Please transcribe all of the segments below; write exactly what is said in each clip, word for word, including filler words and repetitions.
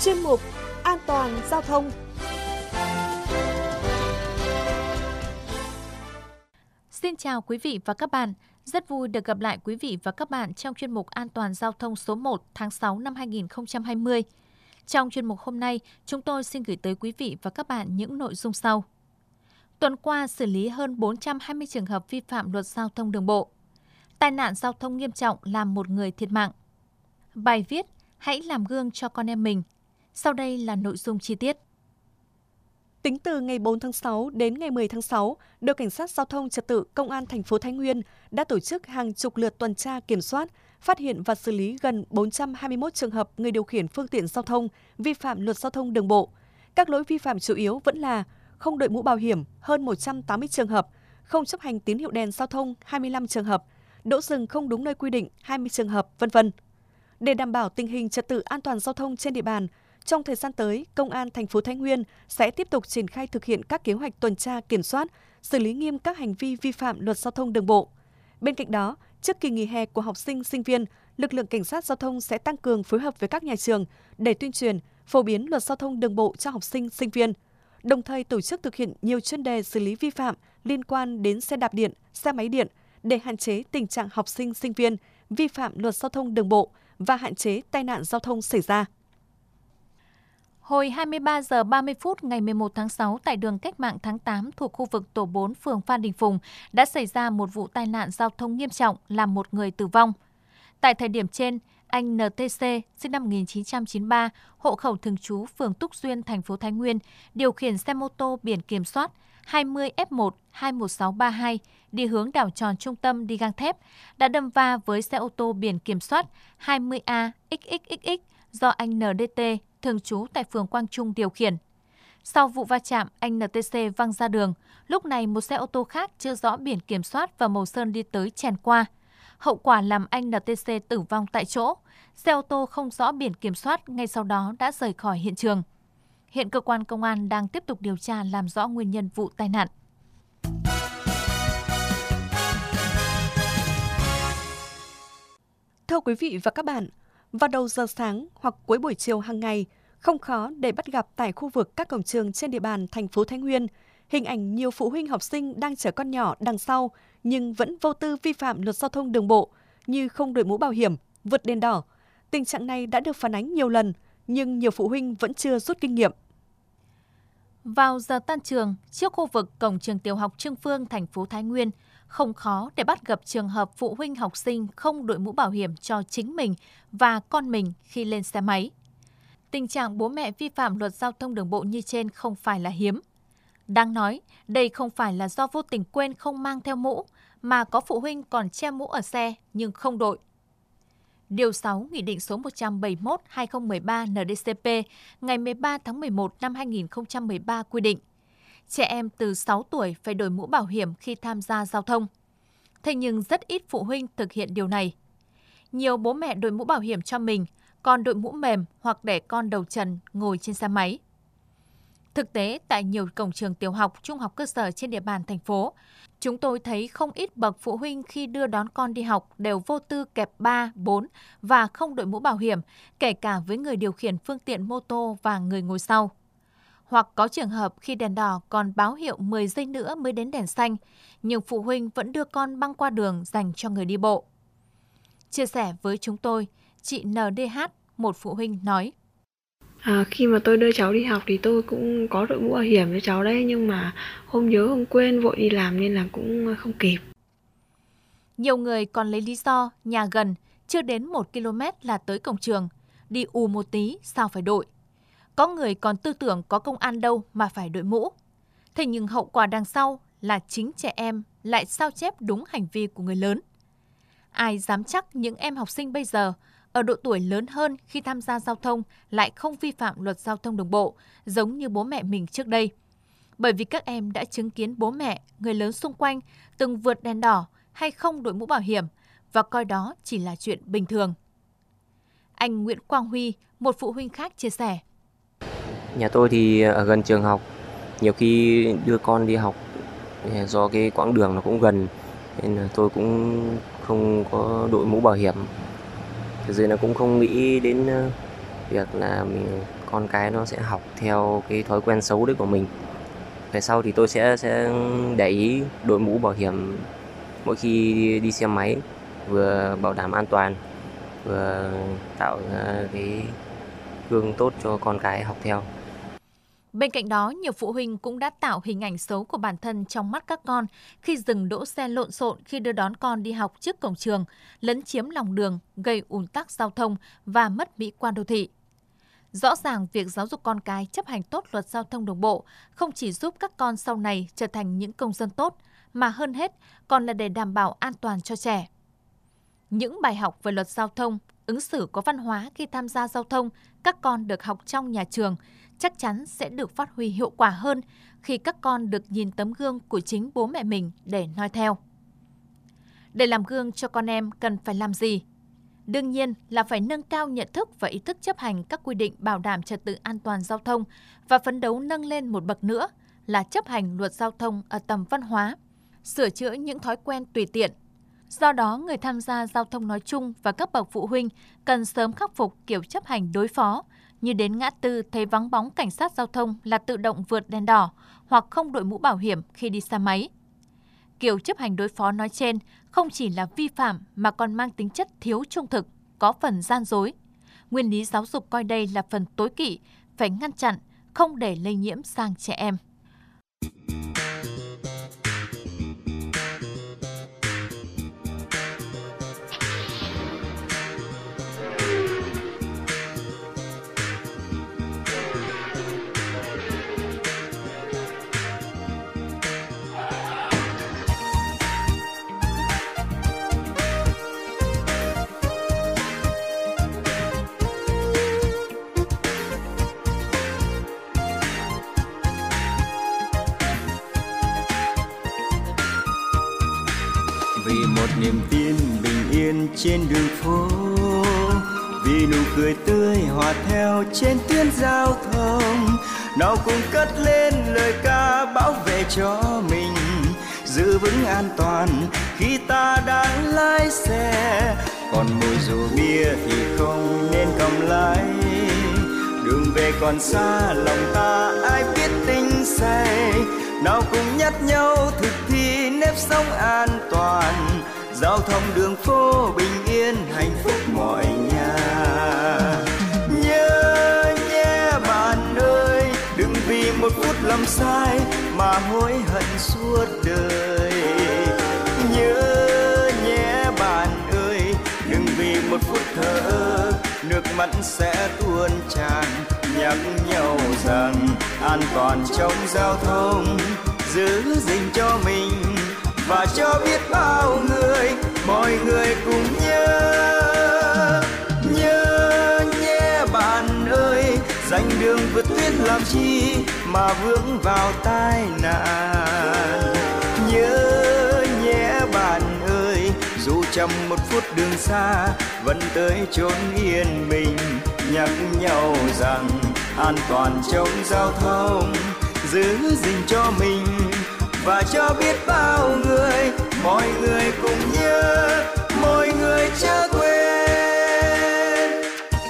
chuyên mục An toàn giao thông. Xin chào quý vị và các bạn. Rất vui được gặp lại quý vị và các bạn trong chuyên mục An toàn giao thông số một tháng sáu năm hai nghìn không trăm hai mươi. Trong chuyên mục hôm nay, chúng tôi xin gửi tới quý vị và các bạn những nội dung sau. Tuần qua xử lý hơn bốn trăm hai mươi trường hợp vi phạm luật giao thông đường bộ. Tai nạn giao thông nghiêm trọng làm một người thiệt mạng. Bài viết Hãy làm gương cho con em mình. Sau đây là nội dung chi tiết. Tính từ ngày bốn tháng sáu đến ngày mười tháng sáu, đội Cảnh sát Giao thông Trật tự Công an thành phố Thái Nguyên đã tổ chức hàng chục lượt tuần tra kiểm soát, phát hiện và xử lý gần bốn trăm hai mươi mốt trường hợp người điều khiển phương tiện giao thông vi phạm luật giao thông đường bộ. Các lỗi vi phạm chủ yếu vẫn là không đội mũ bảo hiểm hơn một trăm tám mươi trường hợp, không chấp hành tín hiệu đèn giao thông hai mươi lăm trường hợp, đỗ dừng không đúng nơi quy định hai mươi trường hợp, vân vân. Để đảm bảo tình hình trật tự an toàn giao thông trên địa bàn, trong thời gian tới, Công an thành phố Thái Nguyên sẽ tiếp tục triển khai thực hiện các kế hoạch tuần tra kiểm soát, xử lý nghiêm các hành vi vi phạm luật giao thông đường bộ. Bên cạnh đó, trước kỳ nghỉ hè của học sinh, sinh viên, lực lượng cảnh sát giao thông sẽ tăng cường phối hợp với các nhà trường để tuyên truyền, phổ biến luật giao thông đường bộ cho học sinh, sinh viên. Đồng thời tổ chức thực hiện nhiều chuyên đề xử lý vi phạm liên quan đến xe đạp điện, xe máy điện để hạn chế tình trạng học sinh, sinh viên vi phạm luật giao thông đường bộ và hạn chế tai nạn giao thông xảy ra. Hồi hai mươi ba giờ ba mươi phút ngày mười một tháng sáu tại đường Cách mạng tháng tám thuộc khu vực tổ bốn phường Phan Đình Phùng đã xảy ra một vụ tai nạn giao thông nghiêm trọng làm một người tử vong. Tại thời điểm trên, anh en tê xê sinh năm một nghìn chín trăm chín mươi ba, hộ khẩu thường trú phường Túc Duyên, thành phố Thái Nguyên, điều khiển xe mô tô biển kiểm soát hai mươi F một hai một sáu ba hai đi hướng đảo tròn Trung Tâm đi gang thép đã đâm va với xe ô tô biển kiểm soát hai mươi A X X X X do anh en đê tê thường trú tại phường Quang Trung điều khiển. Sau vụ va chạm, anh en tê xê văng ra đường. Lúc này một xe ô tô khác chưa rõ biển kiểm soát và màu sơn đi tới chèn qua. Hậu quả làm anh en tê xê tử vong tại chỗ. Xe ô tô không rõ biển kiểm soát ngay sau đó đã rời khỏi hiện trường. Hiện cơ quan công an đang tiếp tục điều tra làm rõ nguyên nhân vụ tai nạn. Thưa quý vị và các bạn, vào đầu giờ sáng hoặc cuối buổi chiều hàng ngày, không khó để bắt gặp tại khu vực các cổng trường trên địa bàn thành phố Thái Nguyên, hình ảnh nhiều phụ huynh học sinh đang chở con nhỏ đằng sau nhưng vẫn vô tư vi phạm luật giao thông đường bộ như không đội mũ bảo hiểm, vượt đèn đỏ. Tình trạng này đã được phản ánh nhiều lần, nhưng nhiều phụ huynh vẫn chưa rút kinh nghiệm. Vào giờ tan trường, trước khu vực cổng trường tiểu học Trương Phương, thành phố Thái Nguyên, không khó để bắt gặp trường hợp phụ huynh học sinh không đội mũ bảo hiểm cho chính mình và con mình khi lên xe máy. Tình trạng bố mẹ vi phạm luật giao thông đường bộ như trên không phải là hiếm. Đáng nói, đây không phải là do vô tình quên không mang theo mũ, mà có phụ huynh còn che mũ ở xe nhưng không đội. Điều sáu Nghị định số một trăm bảy mươi mốt trên hai nghìn không trăm mười ba en đê cê pê ngày mười ba tháng mười một năm hai nghìn không trăm mười ba quy định, trẻ em từ sáu tuổi phải đội mũ bảo hiểm khi tham gia giao thông. Thế nhưng rất ít phụ huynh thực hiện điều này. Nhiều bố mẹ đội mũ bảo hiểm cho mình, còn đội mũ mềm hoặc để con đầu trần ngồi trên xe máy. Thực tế, tại nhiều cổng trường tiểu học, trung học cơ sở trên địa bàn thành phố, chúng tôi thấy không ít bậc phụ huynh khi đưa đón con đi học đều vô tư kẹp ba, bốn và không đội mũ bảo hiểm, kể cả với người điều khiển phương tiện mô tô và người ngồi sau. Hoặc có trường hợp khi đèn đỏ còn báo hiệu mười giây nữa mới đến đèn xanh, nhưng phụ huynh vẫn đưa con băng qua đường dành cho người đi bộ. Chia sẻ với chúng tôi, chị en đê hát, một phụ huynh nói. À, khi mà tôi đưa cháu đi học thì tôi cũng có đội mũ bảo hiểm cho cháu đấy, nhưng mà hôm nhớ hôm quên vội đi làm nên là cũng không kịp. Nhiều người còn lấy lý do nhà gần, chưa đến một ki lô mét là tới cổng trường, đi ù một tí sao phải đội. Có người còn tư tưởng có công an đâu mà phải đội mũ. Thế nhưng hậu quả đằng sau là chính trẻ em lại sao chép đúng hành vi của người lớn. Ai dám chắc những em học sinh bây giờ ở độ tuổi lớn hơn khi tham gia giao thông lại không vi phạm luật giao thông đường bộ giống như bố mẹ mình trước đây. Bởi vì các em đã chứng kiến bố mẹ, người lớn xung quanh từng vượt đèn đỏ hay không đội mũ bảo hiểm và coi đó chỉ là chuyện bình thường. Anh Nguyễn Quang Huy, một phụ huynh khác chia sẻ. Nhà tôi thì ở gần trường học, nhiều khi đưa con đi học do cái quãng đường nó cũng gần nên là tôi cũng không có đội mũ bảo hiểm. Thực sự là cũng không nghĩ đến việc là mình con cái nó sẽ học theo cái thói quen xấu đấy của mình. Về sau thì tôi sẽ sẽ để ý đội mũ bảo hiểm mỗi khi đi xe máy, vừa bảo đảm an toàn, vừa tạo ra cái gương tốt cho con cái học theo. Bên cạnh đó, nhiều phụ huynh cũng đã tạo hình ảnh xấu của bản thân trong mắt các con khi dừng đỗ xe lộn xộn khi đưa đón con đi học trước cổng trường, lấn chiếm lòng đường, gây ùn tắc giao thông và mất mỹ quan đô thị. Rõ ràng, việc giáo dục con cái chấp hành tốt luật giao thông đường bộ không chỉ giúp các con sau này trở thành những công dân tốt, mà hơn hết còn là để đảm bảo an toàn cho trẻ. Những bài học về luật giao thông, ứng xử có văn hóa khi tham gia giao thông các con được học trong nhà trường chắc chắn sẽ được phát huy hiệu quả hơn khi các con được nhìn tấm gương của chính bố mẹ mình để noi theo. Để làm gương cho con em cần phải làm gì? Đương nhiên là phải nâng cao nhận thức và ý thức chấp hành các quy định bảo đảm trật tự an toàn giao thông và phấn đấu nâng lên một bậc nữa là chấp hành luật giao thông ở tầm văn hóa, sửa chữa những thói quen tùy tiện. Do đó, người tham gia giao thông nói chung và các bậc phụ huynh cần sớm khắc phục kiểu chấp hành đối phó, như đến ngã tư thấy vắng bóng cảnh sát giao thông là tự động vượt đèn đỏ hoặc không đội mũ bảo hiểm khi đi xe máy. Kiểu chấp hành đối phó nói trên không chỉ là vi phạm mà còn mang tính chất thiếu trung thực, có phần gian dối. Nguyên lý giáo dục coi đây là phần tối kỵ, phải ngăn chặn, không để lây nhiễm sang trẻ em. Vì một niềm tin bình yên trên đường phố, vì nụ cười tươi hòa theo trên tuyến giao thông, nào cùng cất lên lời ca bảo vệ cho mình, giữ vững an toàn khi ta đang lái xe. Còn mùi rượu bia thì không nên cầm lái, đường về còn xa lòng ta ai biết tinh say. Nào cùng nhắc nhau thực thi nếp sống an toàn, giao thông đường phố bình yên hạnh phúc mọi nhà. Nhớ nhé bạn ơi, đừng vì một phút lầm sai mà hối hận suốt đời. Nhớ nhé bạn ơi, đừng vì một phút thờ ơ nước mắt sẽ tuôn tràn, nhắc nhau rằng an toàn trong giao thông, giữ gìn cho mình và cho biết bao người, mọi người cùng nhớ. Nhớ nhé bạn ơi, dành đường vượt tuyến làm chi mà vướng vào tai nạn. Nhớ nhé bạn ơi, dù trong một phút đường xa vẫn tới chốn yên bình, nhắc nhau rằng an toàn trong giao thông, giữ gìn cho mình và cho biết bao người, mọi người cùng nhớ, mọi người chớ quên.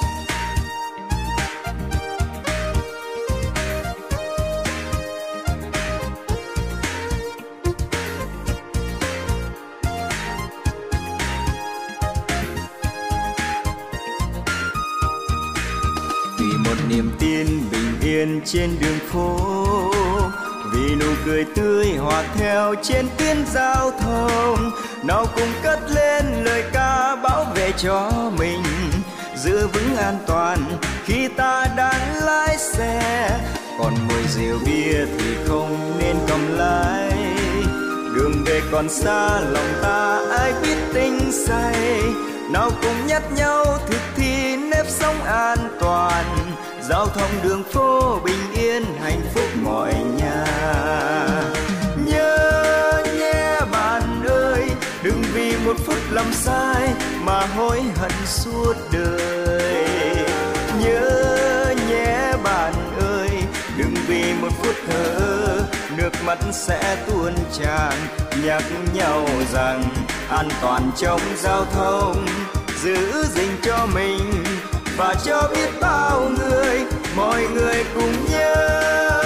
Vì một niềm tin bình yên trên đường phố, vì nụ cười tươi hòa theo trên tuyến giao thông, nào cùng cất lên lời ca bảo vệ cho mình, giữ vững an toàn khi ta đang lái xe. Còn mùi rượu bia thì không nên cầm lái, đường về còn xa lòng ta ai biết tinh say. Nào cùng nhắc nhau thực thi nếp sống an toàn, giao thông đường phố bình yên hạnh phúc mọi nhà. Nhớ nhé bạn ơi, đừng vì một phút lầm sai mà hối hận suốt đời. Nhớ nhé bạn ơi, đừng vì một phút thờ ơ nước mắt sẽ tuôn tràn, nhắc nhau rằng an toàn trong giao thông, giữ gìn cho mình và cho biết bao người, mọi người cùng nhớ.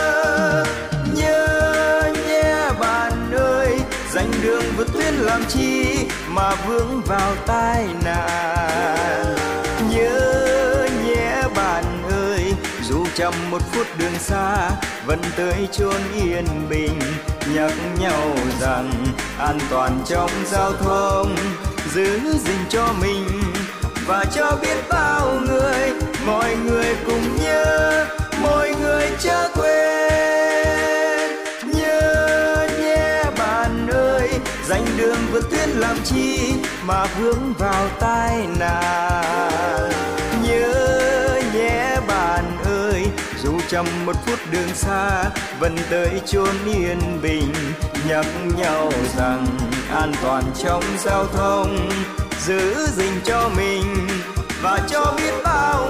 Nhớ nhé bạn ơi, dành đường vượt tuyến làm chi mà vướng vào tai nạn. Nhớ nhé bạn ơi, dù chậm một phút đường xa vẫn tới chốn yên bình. Nhắc nhau rằng an toàn trong giao thông, giữ gìn cho mình và cho biết bao người. Mọi người cùng nhớ, mọi người chớ quên. Nhớ nhé bạn ơi, dành đường vượt tuyến làm chi mà vướng vào tai nạn. Nhớ nhé bạn ơi, dù chậm một phút đường xa vẫn tới chốn yên bình. Nhắc nhau rằng an toàn trong giao thông, giữ gìn cho mình và cho biết bao